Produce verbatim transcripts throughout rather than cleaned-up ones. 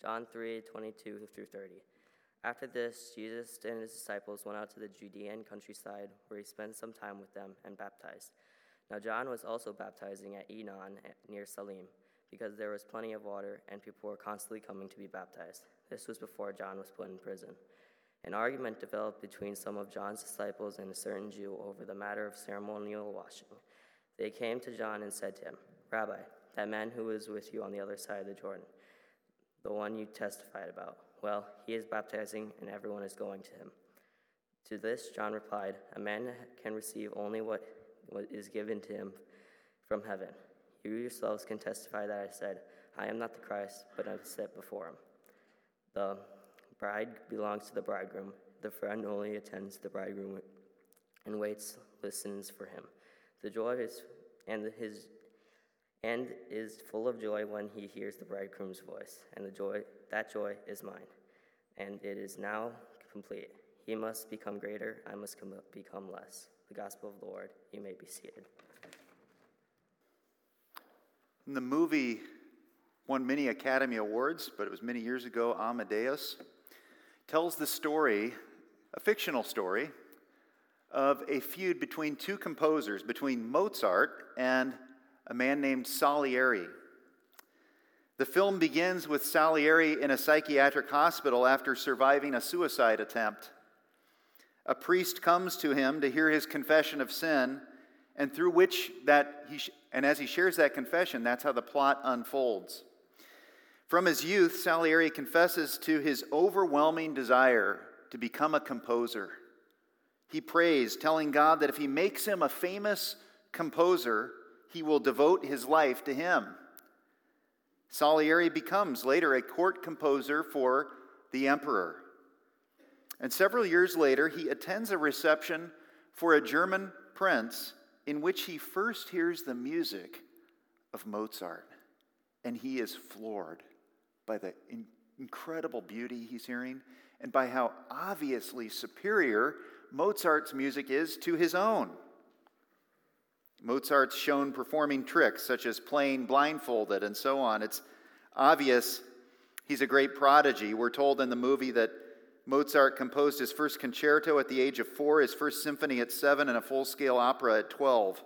John three twenty-two through thirty. After this, Jesus and his disciples went out to the Judean countryside, where he spent some time with them and baptized. Now John was also baptizing at Enon near Salim, because there was plenty of water, and people were constantly coming to be baptized. This was before John was put in prison. An argument developed between some of John's disciples and a certain Jew over the matter of ceremonial washing. They came to John and said to him, "Rabbi, that man who was with you on the other side of the Jordan, the one you testified about, well, he is baptizing, and everyone is going to him." To this, John replied, "A man can receive only what, what is given to him from heaven. You yourselves can testify that I said, I am not the Christ, but I have set before him. The bride belongs to the bridegroom. The friend only attends the bridegroom and waits, listens for him. The joy is and his and is full of joy when he hears the bridegroom's voice, and the joy that joy is mine, and it is now complete. He must become greater, I must com- become less." The gospel of the Lord. You may be seated. In the movie won many Academy Awards, but it was many years ago, Amadeus, tells the story, a fictional story, of a feud between two composers, between Mozart and a man named Salieri. The film begins with Salieri in a psychiatric hospital after surviving a suicide attempt. A priest comes to him to hear his confession of sin, and through which that he sh- and as he shares that confession, that's how the plot unfolds. From his youth, Salieri confesses to his overwhelming desire to become a composer. He prays, telling God that if he makes him a famous composer, he will devote his life to him. Salieri becomes later a court composer for the emperor. And several years later, he attends a reception for a German prince in which he first hears the music of Mozart. And he is floored by the in- incredible beauty he's hearing and by how obviously superior Mozart's music is to his own. Mozart's shown performing tricks such as playing blindfolded and so on. It's obvious he's a great prodigy. We're told in the movie that Mozart composed his first concerto at the age of four, his first symphony at seven, and a full-scale opera at twelve.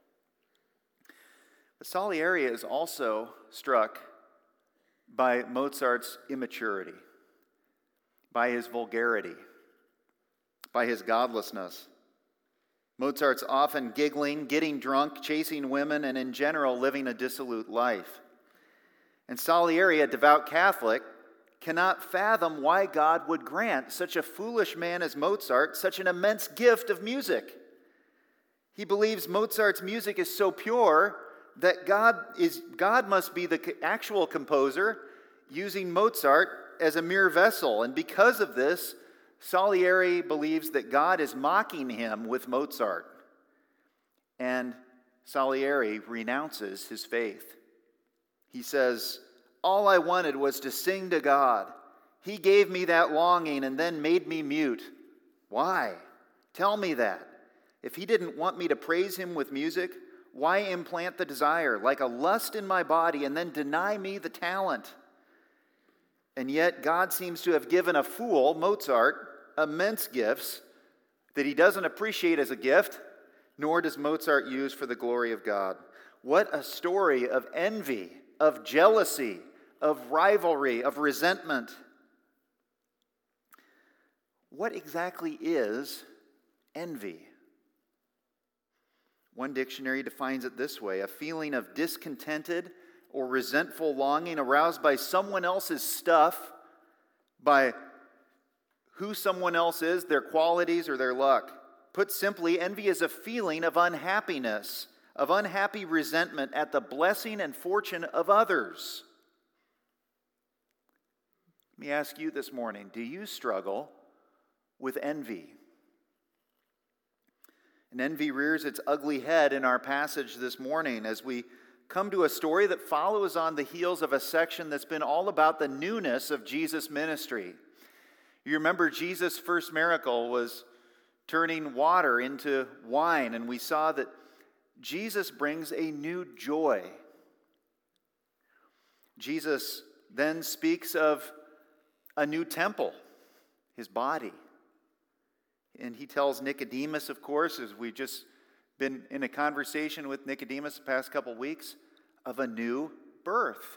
But Salieri is also struck by Mozart's immaturity, by his vulgarity, by his godlessness. Mozart's often giggling, getting drunk, chasing women, and in general living a dissolute life. And Salieri, a devout Catholic, cannot fathom why God would grant such a foolish man as Mozart such an immense gift of music. He believes Mozart's music is so pure that God is God must be the actual composer, using Mozart as a mere vessel. And because of this, Salieri believes that God is mocking him with Mozart. And Salieri renounces his faith. He says, "All I wanted was to sing to God. He gave me that longing and then made me mute. Why? Tell me that. If he didn't want me to praise him with music, why implant the desire like a lust in my body and then deny me the talent? And yet God seems to have given a fool, Mozart, immense gifts that he doesn't appreciate as a gift, nor does Mozart use for the glory of God." What a story of envy, of jealousy, of rivalry, of resentment. What exactly is envy? One dictionary defines it this way: a feeling of discontented or resentful longing aroused by someone else's stuff, by who someone else is, their qualities, or their luck. Put simply, envy is a feeling of unhappiness, of unhappy resentment at the blessing and fortune of others. Let me ask you this morning, do you struggle with envy? And envy rears its ugly head in our passage this morning as we come to a story that follows on the heels of a section that's been all about the newness of Jesus' ministry. You remember Jesus' first miracle was turning water into wine, and we saw that Jesus brings a new joy. Jesus then speaks of a new temple, his body. And he tells Nicodemus, of course, as we've just been in a conversation with Nicodemus the past couple weeks, of a new birth.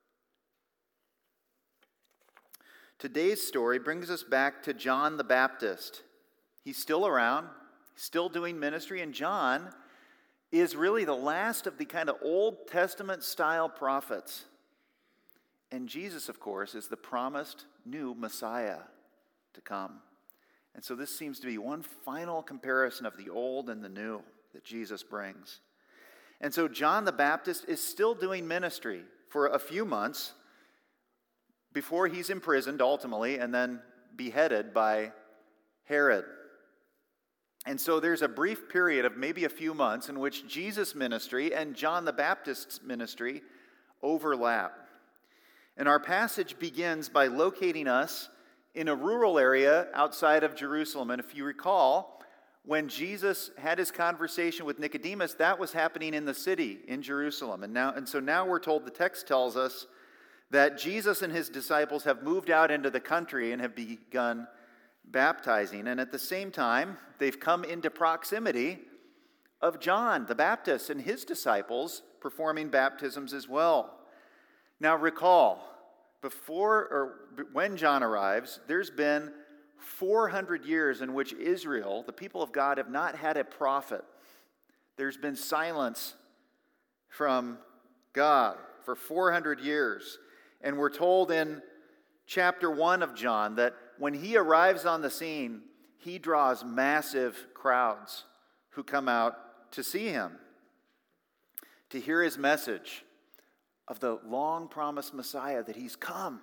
Today's story brings us back to John the Baptist. He's still around, still doing ministry, and John is really the last of the kind of Old Testament style prophets. And Jesus, of course, is the promised new Messiah to come. And so this seems to be one final comparison of the old and the new that Jesus brings. And so John the Baptist is still doing ministry for a few months before he's imprisoned ultimately and then beheaded by Herod. And so there's a brief period of maybe a few months in which Jesus' ministry and John the Baptist's ministry overlap. And our passage begins by locating us in a rural area outside of Jerusalem. And if you recall, when Jesus had his conversation with Nicodemus, that was happening in the city, in Jerusalem. And now, and so now we're told, the text tells us that Jesus and his disciples have moved out into the country and have begun baptizing. And at the same time, they've come into proximity of John the Baptist and his disciples performing baptisms as well. Now recall, before or when John arrives, there's been four hundred years in which Israel, the people of God, have not had a prophet. There's been silence from God for four hundred years. And we're told in chapter one of John that when he arrives on the scene, he draws massive crowds who come out to see him, to hear his message of the long-promised Messiah, that he's come.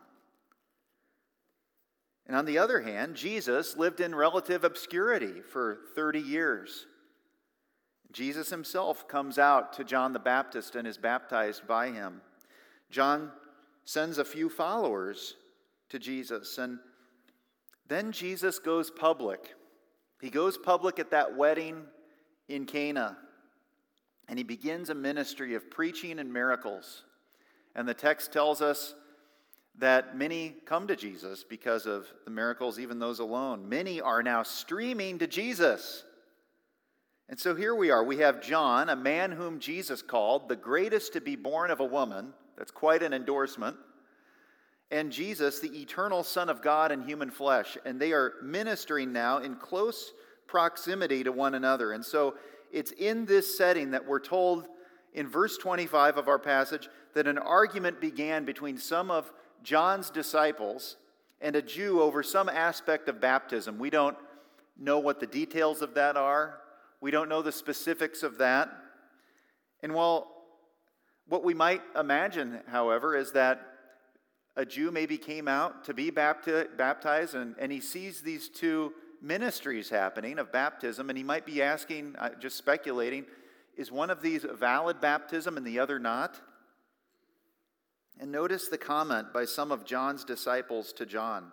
And on the other hand, Jesus lived in relative obscurity for thirty years. Jesus himself comes out to John the Baptist and is baptized by him. John sends a few followers to Jesus, and then Jesus goes public. He goes public at that wedding in Cana, and he begins a ministry of preaching and miracles. And the text tells us that many come to Jesus because of the miracles, even those alone. Many are now streaming to Jesus. And so here we are. We have John, a man whom Jesus called the greatest to be born of a woman. That's quite an endorsement. And Jesus, the eternal Son of God in human flesh. And they are ministering now in close proximity to one another. And so it's in this setting that we're told in verse twenty-five of our passage that an argument began between some of John's disciples and a Jew over some aspect of baptism. We don't know what the details of that are. We don't know the specifics of that. And while what we might imagine, however, is that a Jew maybe came out to be bapti- baptized and, and he sees these two ministries happening of baptism, and he might be asking, uh, just speculating, is one of these a valid baptism and the other not? And notice the comment by some of John's disciples to John.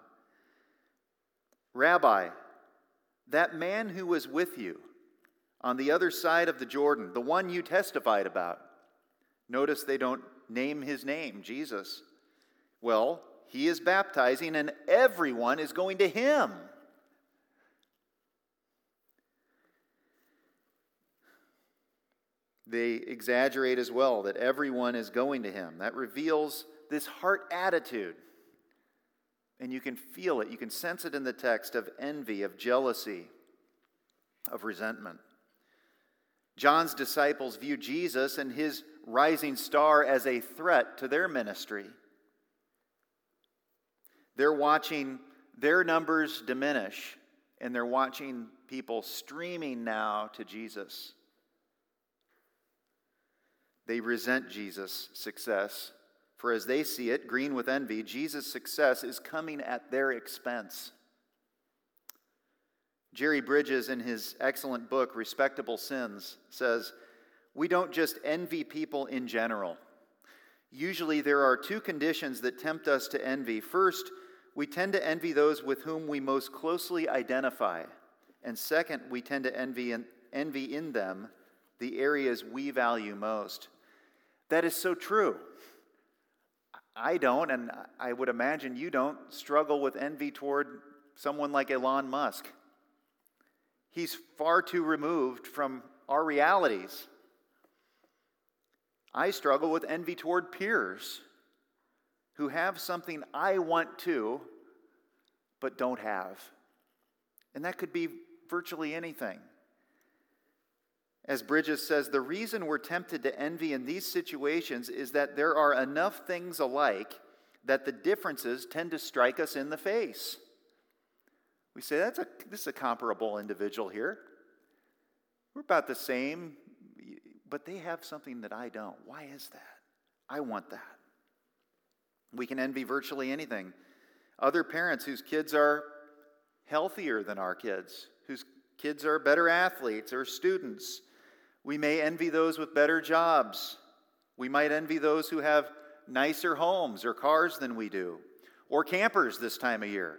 Rabbi, that man who was with you on the other side of the Jordan, the one you testified about. Notice they don't name his name, Jesus. Well, he is baptizing and everyone is going to him. They exaggerate as well that everyone is going to him. That reveals this heart attitude. And you can feel it, you can sense it in the text of envy, of jealousy, of resentment. John's disciples view Jesus and his rising star as a threat to their ministry. They're watching their numbers diminish, and they're watching people streaming now to Jesus. They resent Jesus' success, for as they see it, green with envy, Jesus' success is coming at their expense. Jerry Bridges, in his excellent book, Respectable Sins, says, we don't just envy people in general. Usually there are two conditions that tempt us to envy. First, we tend to envy those with whom we most closely identify. And second, we tend to envy in, envy in them the areas we value most. That is so true. I don't, and I would imagine you don't, struggle with envy toward someone like Elon Musk. He's far too removed from our realities. I struggle with envy toward peers who have something I want to, but don't have. And that could be virtually anything. As Bridges says, the reason we're tempted to envy in these situations is that there are enough things alike that the differences tend to strike us in the face. We say, That's a, this is a comparable individual here. We're about the same, but they have something that I don't. Why is that? I want that. We can envy virtually anything. Other parents whose kids are healthier than our kids, whose kids are better athletes or students. We may envy those with better jobs. We might envy those who have nicer homes or cars than we do, or campers this time of year.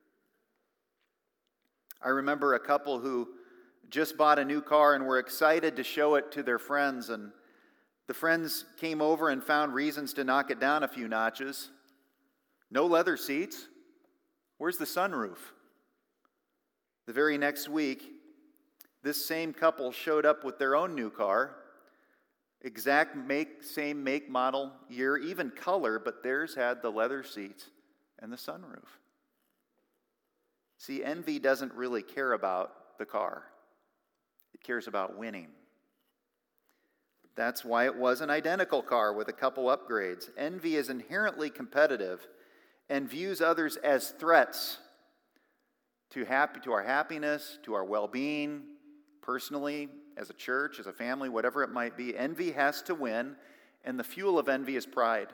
I remember a couple who just bought a new car and were excited to show it to their friends, and the friends came over and found reasons to knock it down a few notches. No leather seats. Where's the sunroof? The very next week, this same couple showed up with their own new car, exact make, same make, model, year, even color, but theirs had the leather seats and the sunroof. See, envy doesn't really care about the car. It cares about winning. That's why it was an identical car with a couple upgrades. Envy is inherently competitive and views others as threats to happy, to our happiness, to our well-being, personally, as a church, as a family, whatever it might be. Envy has to win, and the fuel of envy is pride.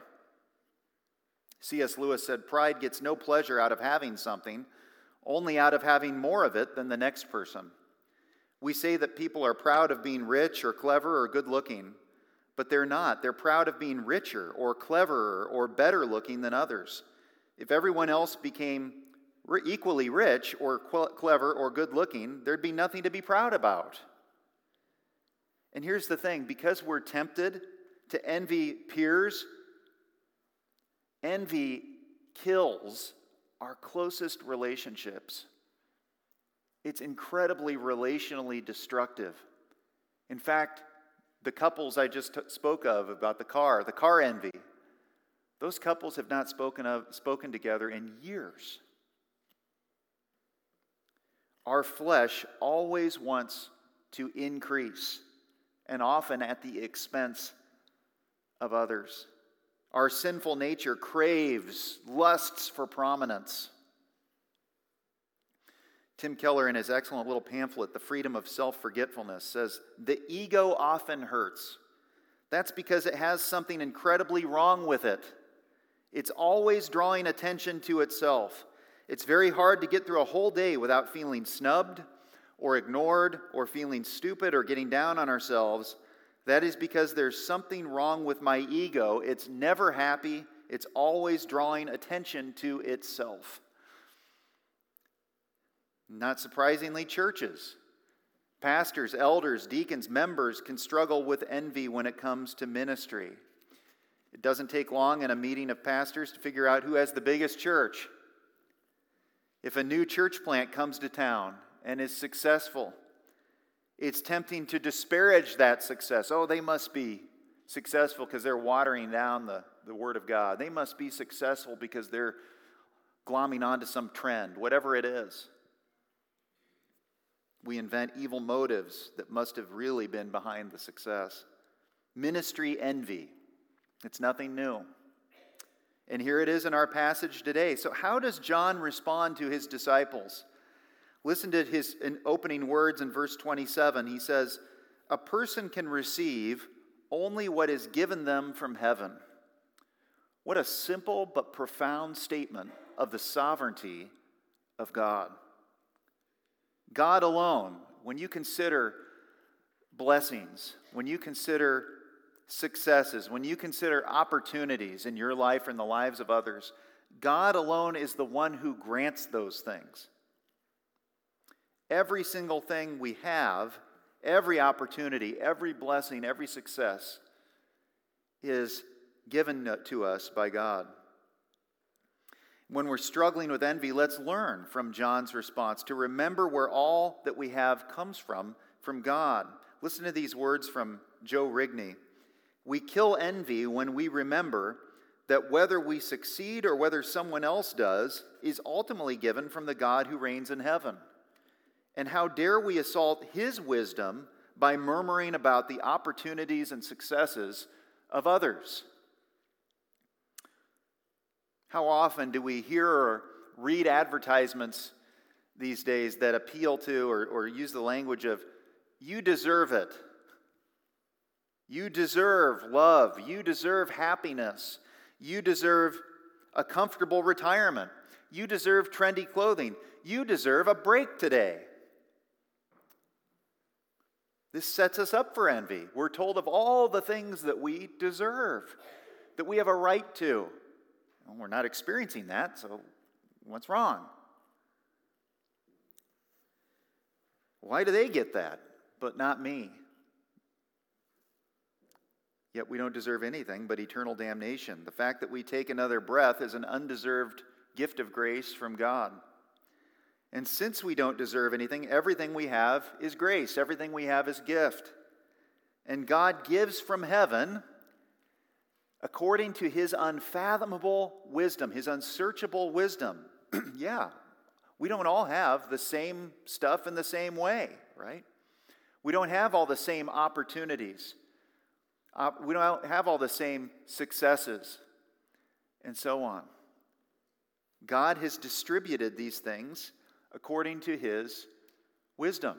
C S Lewis said, "Pride gets no pleasure out of having something, only out of having more of it than the next person." We say that people are proud of being rich or clever or good-looking, but they're not. They're proud of being richer or cleverer or better-looking than others. If everyone else became equally rich or clever or good-looking, there'd be nothing to be proud about. And here's the thing, because we're tempted to envy peers, envy kills our closest relationships. It's incredibly relationally destructive. In fact, the couples I just t- spoke of about the car, the car envy, those couples have not spoken of spoken together in years. Our flesh always wants to increase, and often at the expense of others. Our sinful nature craves, lusts for prominence. Tim Keller, in his excellent little pamphlet, The Freedom of Self-Forgetfulness, says, "The ego often hurts. That's because it has something incredibly wrong with it. It's always drawing attention to itself. It's very hard to get through a whole day without feeling snubbed or ignored or feeling stupid or getting down on ourselves. That is because there's something wrong with my ego. It's never happy. It's always drawing attention to itself." Not surprisingly, churches, pastors, elders, deacons, members can struggle with envy when it comes to ministry. It doesn't take long in a meeting of pastors to figure out who has the biggest church. If a new church plant comes to town and is successful, it's tempting to disparage that success. Oh, they must be successful because they're watering down the, the Word of God. They must be successful because they're glomming onto some trend, whatever it is. We invent evil motives that must have really been behind the success. Ministry envy. It's nothing new. And here it is in our passage today. So how does John respond to his disciples? Listen to his opening words in verse twenty-seven. He says, "A person can receive only what is given them from heaven." What a simple but profound statement of the sovereignty of God. God alone, when you consider blessings, when you consider successes, when you consider opportunities in your life or in the lives of others, God alone is the one who grants those things. Every single thing we have, every opportunity, every blessing, every success is given to us by God. When we're struggling with envy, let's learn from John's response to remember where all that we have comes from, from God. Listen to these words from Joe Rigney. We kill envy when we remember that whether we succeed or whether someone else does is ultimately given from the God who reigns in heaven. And how dare we assault his wisdom by murmuring about the opportunities and successes of others? How often do we hear or read advertisements these days that appeal to or, or use the language of, you deserve it. You deserve love. You deserve happiness. You deserve a comfortable retirement. You deserve trendy clothing. You deserve a break today. This sets us up for envy. We're told of all the things that we deserve, that we have a right to. Well, we're not experiencing that, so what's wrong? Why do they get that, but not me? Yet we don't deserve anything but eternal damnation. The fact that we take another breath is an undeserved gift of grace from God. And since we don't deserve anything, everything we have is grace. Everything we have is gift. And God gives from heaven according to his unfathomable wisdom, his unsearchable wisdom. Yeah, we don't all have the same stuff in the same way, right? We don't have all the same opportunities. Uh, we don't have all the same successes, and so on. God has distributed these things according to his wisdom.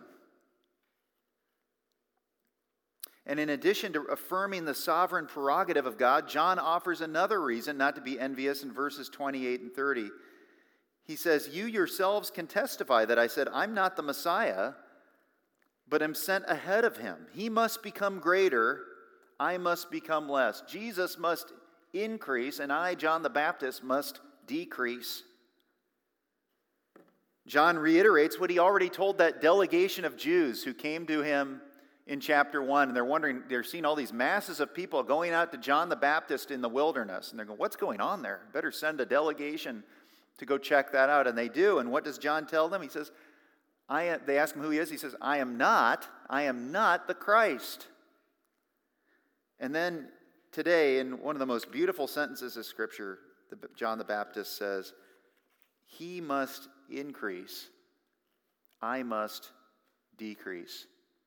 And in addition to affirming the sovereign prerogative of God, John offers another reason not to be envious in verses twenty-eight and thirty. He says, you yourselves can testify that I said, I'm not the Messiah, but am sent ahead of him. He must become greater, I must become less. Jesus must increase, and I, John the Baptist, must decrease. John reiterates what he already told that delegation of Jews who came to him in chapter one, and they're wondering, they're seeing all these masses of people going out to John the Baptist in the wilderness, and they're going, what's going on there? Better send a delegation to go check that out. And they do, and what does John tell them? He says, I, they ask him who he is. He says, I am not, I am not the Christ. And then today, in one of the most beautiful sentences of Scripture, John the Baptist says, he must increase, I must decrease.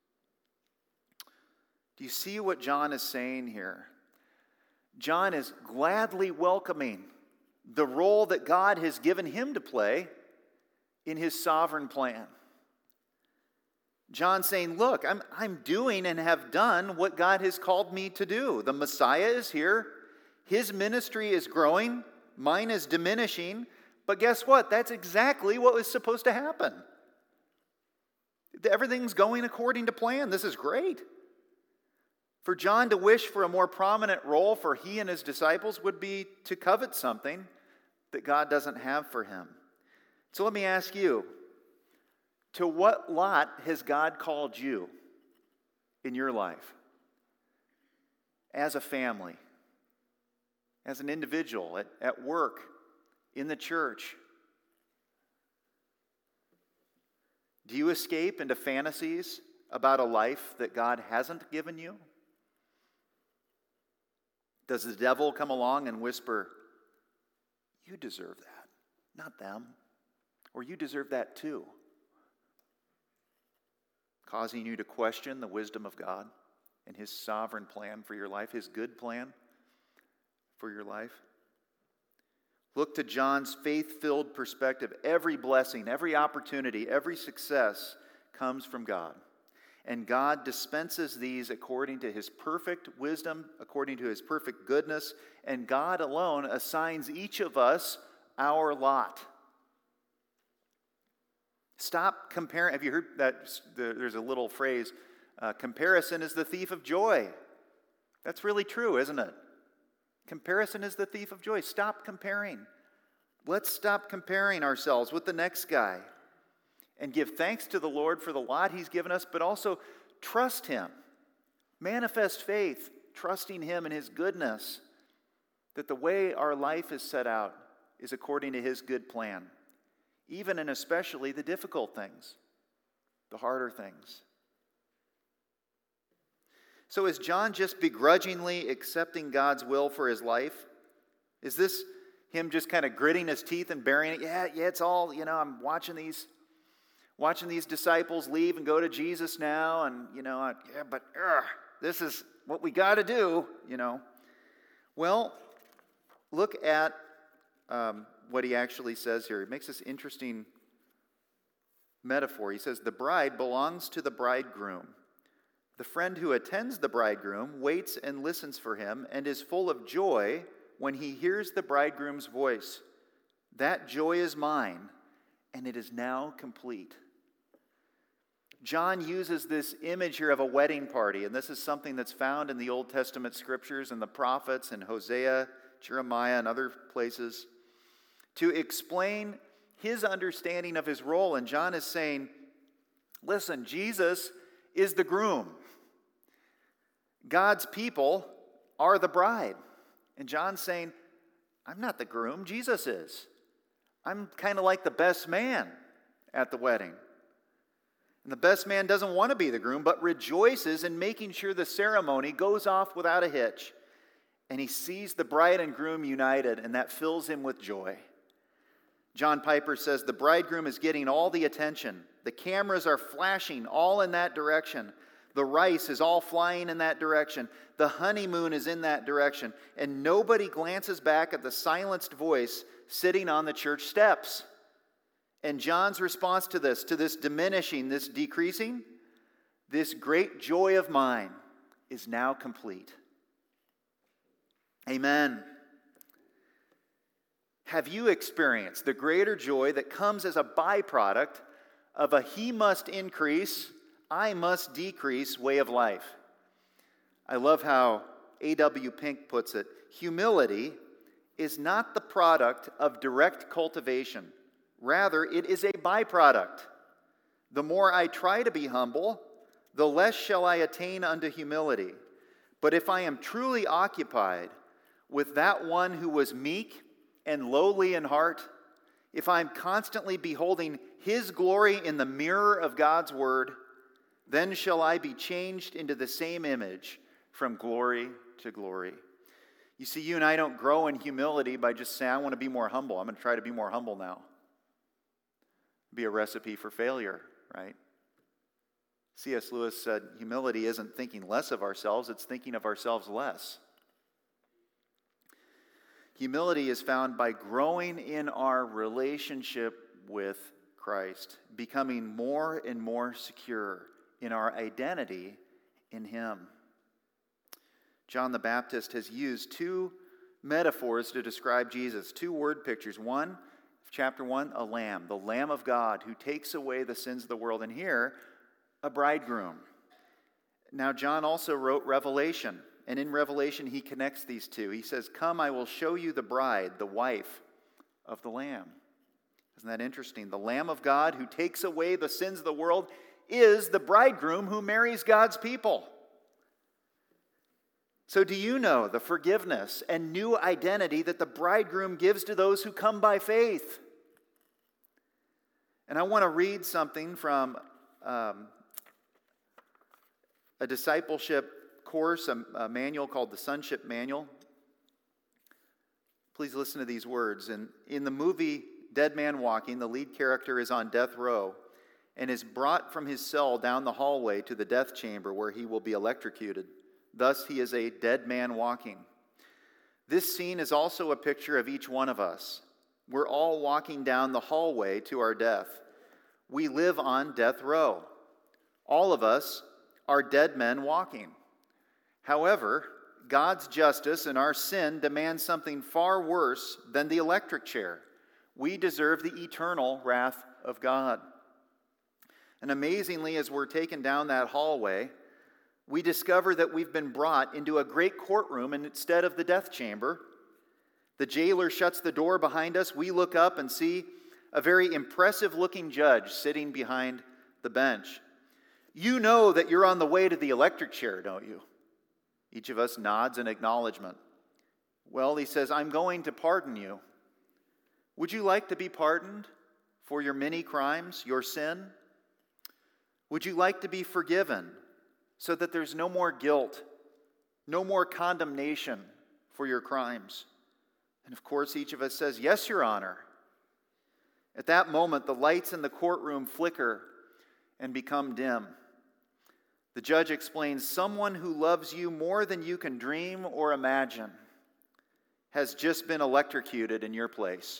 Do you see what John is saying here? John is gladly welcoming the role that God has given him to play in his sovereign plan. John's saying, look, I'm, I'm doing and have done what God has called me to do. The Messiah is here. His ministry is growing. Mine is diminishing. But guess what? That's exactly what was supposed to happen. Everything's going according to plan. This is great. For John to wish for a more prominent role for he and his disciples would be to covet something that God doesn't have for him. So let me ask you, to what lot has God called you in your life? As a family, as an individual, at, at work, in the church? Do you escape into fantasies about a life that God hasn't given you? Does the devil come along and whisper, you deserve that, not them, or you deserve that too, causing you to question the wisdom of God and his sovereign plan for your life, his good plan for your life? Look to John's faith-filled perspective. Every blessing, every opportunity, every success comes from God. And God dispenses these according to his perfect wisdom, according to his perfect goodness, and God alone assigns each of us our lot. Stop comparing. Have you heard that? There's a little phrase, uh, comparison is the thief of joy. That's really true, isn't it? Comparison is the thief of joy. Stop comparing. Let's stop comparing ourselves with the next guy and give thanks to the Lord for the lot he's given us, but also trust him. Manifest faith, trusting him in his goodness, that the way our life is set out is according to his good plan, even and especially the difficult things, the harder things. So is John just begrudgingly accepting God's will for his life? Is this him just kind of gritting his teeth and bearing it? Yeah, yeah, it's all, you know, I'm watching these watching these disciples leave and go to Jesus now, and, you know, I, yeah, but ugh, this is what we got to do, you know. Well, look at um, what he actually says here. He makes this interesting metaphor. He says, the bride belongs to the bridegroom. The friend who attends the bridegroom waits and listens for him and is full of joy when he hears the bridegroom's voice. That joy is mine, and it is now complete. John uses this image here of a wedding party, and this is something that's found in the Old Testament scriptures and the prophets and Hosea, Jeremiah, and other places, to explain his understanding of his role. And John is saying, listen, Jesus is the groom. God's people are the bride. And John's saying, I'm not the groom, Jesus is. I'm kind of like the best man at the wedding. And the best man doesn't want to be the groom, but rejoices in making sure the ceremony goes off without a hitch. And he sees the bride and groom united, and that fills him with joy. John Piper says, the bridegroom is getting all the attention. The cameras are flashing all in that direction. The rice is all flying in that direction. The honeymoon is in that direction. And nobody glances back at the silenced voice sitting on the church steps. And John's response to this, to this diminishing, this decreasing, this great joy of mine is now complete. Amen. Have you experienced the greater joy that comes as a byproduct of a he must increase, I must decrease way of life? I love how A W Pink puts it. Humility is not the product of direct cultivation. Rather, it is a byproduct. The more I try to be humble, the less shall I attain unto humility. But if I am truly occupied with that one who was meek and lowly in heart, if I'm constantly beholding his glory in the mirror of God's word, then shall I be changed into the same image from glory to glory. You see, you and I don't grow in humility by just saying, I want to be more humble. I'm going to try to be more humble now. Be a recipe for failure, right? C S Lewis said, humility isn't thinking less of ourselves, it's thinking of ourselves less. Humility is found by growing in our relationship with Christ, becoming more and more secure in our identity in Him. John the Baptist has used two metaphors to describe Jesus, two word pictures. One, chapter one, a lamb, the Lamb of God who takes away the sins of the world. And here, a bridegroom. Now, John also wrote Revelation. And in Revelation, he connects these two. He says, come, I will show you the bride, the wife of the Lamb. Isn't that interesting? The Lamb of God who takes away the sins of the world is the bridegroom who marries God's people. So do you know the forgiveness and new identity that the bridegroom gives to those who come by faith? And I want to read something from um, a discipleship course, a, a manual called the Sonship Manual. Please listen to these words. And in the movie Dead Man Walking, the lead character is on death row and is brought from his cell down the hallway to the death chamber where he will be electrocuted. Thus, he is a dead man walking. This scene is also a picture of each one of us. We're all walking down the hallway to our death. We live on death row. All of us are dead men walking. However, God's justice and our sin demand something far worse than the electric chair. We deserve the eternal wrath of God. And amazingly, as we're taken down that hallway, we discover that we've been brought into a great courtroom instead of the death chamber. The jailer shuts the door behind us. We look up and see a very impressive-looking judge sitting behind the bench. You know that you're on the way to the electric chair, don't you? Each of us nods in acknowledgement. Well, he says, I'm going to pardon you. Would you like to be pardoned for your many crimes, your sin? Would you like to be forgiven so that there's no more guilt, no more condemnation for your crimes? And of course, each of us says, yes, Your Honor. At that moment, the lights in the courtroom flicker and become dim. The judge explains, someone who loves you more than you can dream or imagine has just been electrocuted in your place.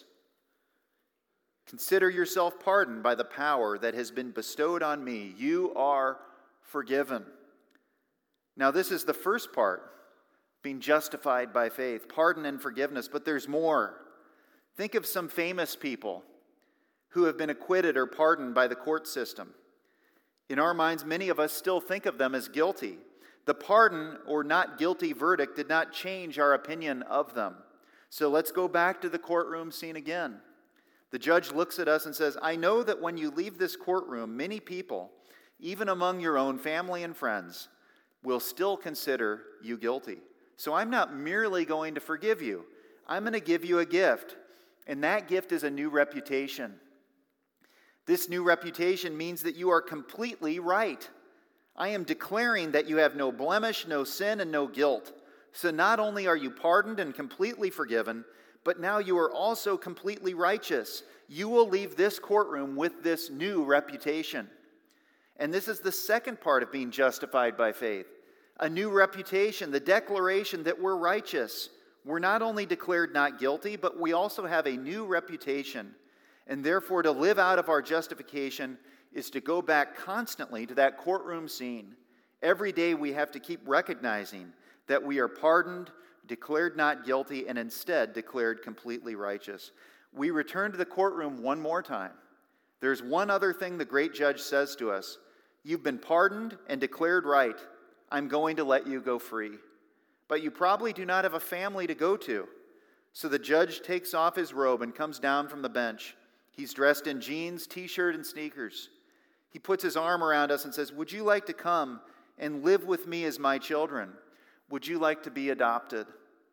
Consider yourself pardoned by the power that has been bestowed on me. You are forgiven. Now, this is the first part, being justified by faith, pardon and forgiveness, but there's more. Think of some famous people who have been acquitted or pardoned by the court system. In our minds, many of us still think of them as guilty. The pardon or not guilty verdict did not change our opinion of them. So let's go back to the courtroom scene again. The judge looks at us and says, I know that when you leave this courtroom, many people, even among your own family and friends, will still consider you guilty. So I'm not merely going to forgive you. I'm going to give you a gift, and that gift is a new reputation. This new reputation means that you are completely right. I am declaring that you have no blemish, no sin, and no guilt. So not only are you pardoned and completely forgiven, but now you are also completely righteous. You will leave this courtroom with this new reputation. And this is the second part of being justified by faith. A new reputation, the declaration that we're righteous. We're not only declared not guilty, but we also have a new reputation. And therefore, to live out of our justification is to go back constantly to that courtroom scene. Every day we have to keep recognizing that we are pardoned, declared not guilty, and instead declared completely righteous. We return to the courtroom one more time. There's one other thing the great judge says to us. You've been pardoned and declared right. I'm going to let you go free. But you probably do not have a family to go to. So the judge takes off his robe and comes down from the bench. He's dressed in jeans, t-shirt, and sneakers. He puts his arm around us and says, would you like to come and live with me as my children? Would you like to be adopted?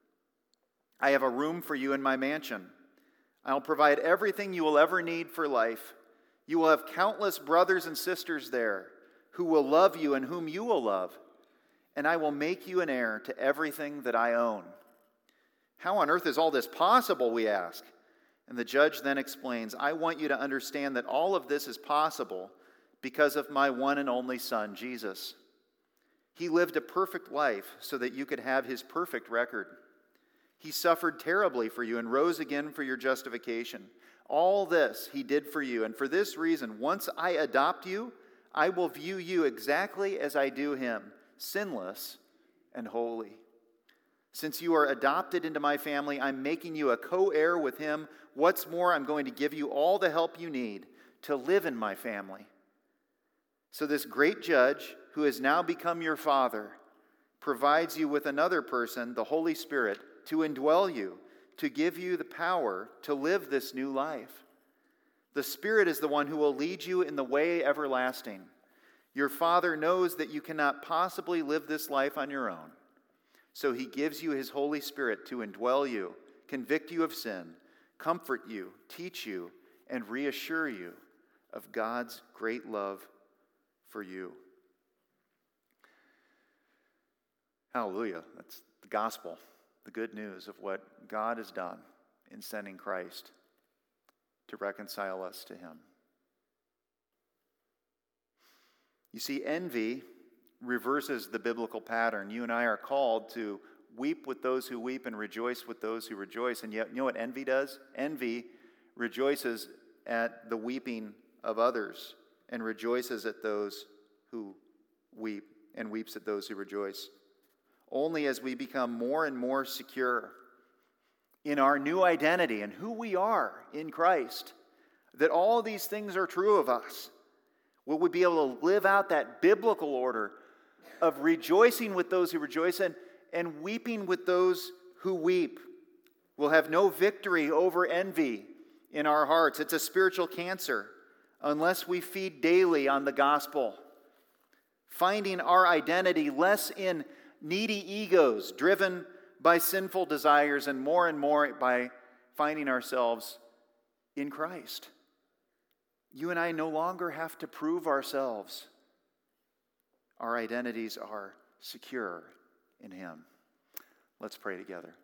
I have a room for you in my mansion. I'll provide everything you will ever need for life. You will have countless brothers and sisters there who will love you and whom you will love. And I will make you an heir to everything that I own. How on earth is all this possible, we ask? And the judge then explains, I want you to understand that all of this is possible because of my one and only Son, Jesus. He lived a perfect life so that you could have his perfect record. He suffered terribly for you and rose again for your justification. All this he did for you, and for this reason, once I adopt you, I will view you exactly as I do him, sinless and holy. Since you are adopted into my family, I'm making you a co-heir with him. What's more, I'm going to give you all the help you need to live in my family. So this great judge, who has now become your father, provides you with another person, the Holy Spirit, to indwell you, to give you the power to live this new life. The Spirit is the one who will lead you in the way everlasting. Your Father knows that you cannot possibly live this life on your own. So he gives you his Holy Spirit to indwell you, convict you of sin, comfort you, teach you, and reassure you of God's great love for you. Hallelujah. That's the gospel, the good news of what God has done in sending Christ to reconcile us to him. You see, envy reverses the biblical pattern. You and I are called to weep with those who weep and rejoice with those who rejoice. And yet, you know what envy does? Envy rejoices at the weeping of others and rejoices at those who weep and weeps at those who rejoice. Only as we become more and more secure in our new identity and who we are in Christ, that all these things are true of us, will we be able to live out that biblical order of rejoicing with those who rejoice and, and weeping with those who weep. We'll have no victory over envy in our hearts. It's a spiritual cancer unless we feed daily on the gospel, finding our identity less in needy egos driven by sinful desires and more and more by finding ourselves in Christ. You and I no longer have to prove ourselves. Our identities are secure in him. Let's pray together.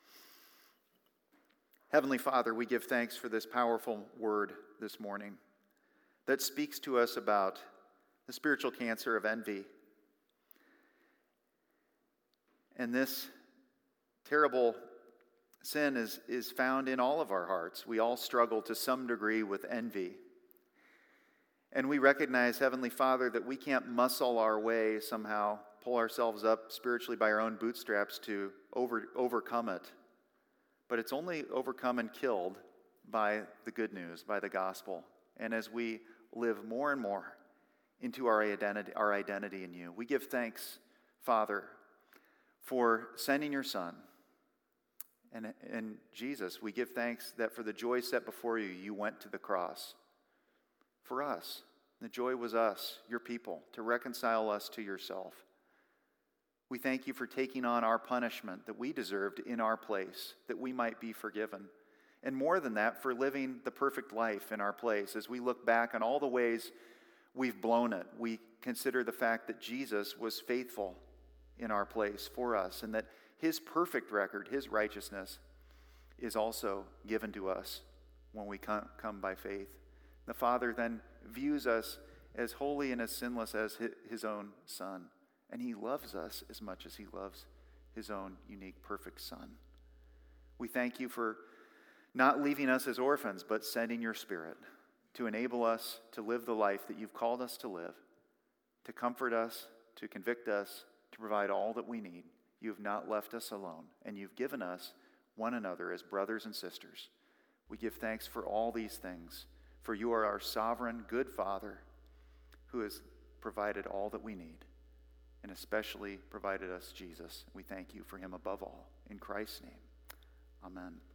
Heavenly Father, we give thanks for this powerful word this morning that speaks to us about the spiritual cancer of envy. And this terrible sin is, is found in all of our hearts. We all struggle to some degree with envy. And we recognize, Heavenly Father, that we can't muscle our way somehow, pull ourselves up spiritually by our own bootstraps to over, overcome it. But it's only overcome and killed by the good news, by the gospel. And as we live more and more into our identity, our identity in you, we give thanks, Father, for sending your Son. And, and Jesus, we give thanks that for the joy set before you, you went to the cross. For us, the joy was us, your people, to reconcile us to yourself. We thank you for taking on our punishment that we deserved in our place, that we might be forgiven. And more than that, for living the perfect life in our place. As we look back on all the ways we've blown it, we consider the fact that Jesus was faithful in our place for us, and that his perfect record, his righteousness, is also given to us when we come by faith. The Father then views us as holy and as sinless as his own Son. And he loves us as much as he loves his own unique, perfect Son. We thank you for not leaving us as orphans, but sending your Spirit to enable us to live the life that you've called us to live, to comfort us, to convict us, to provide all that we need. You have not left us alone, and you've given us one another as brothers and sisters. We give thanks for all these things, for you are our sovereign, good Father who has provided all that we need, and especially provided us Jesus. We thank you for him above all. In Christ's name, amen.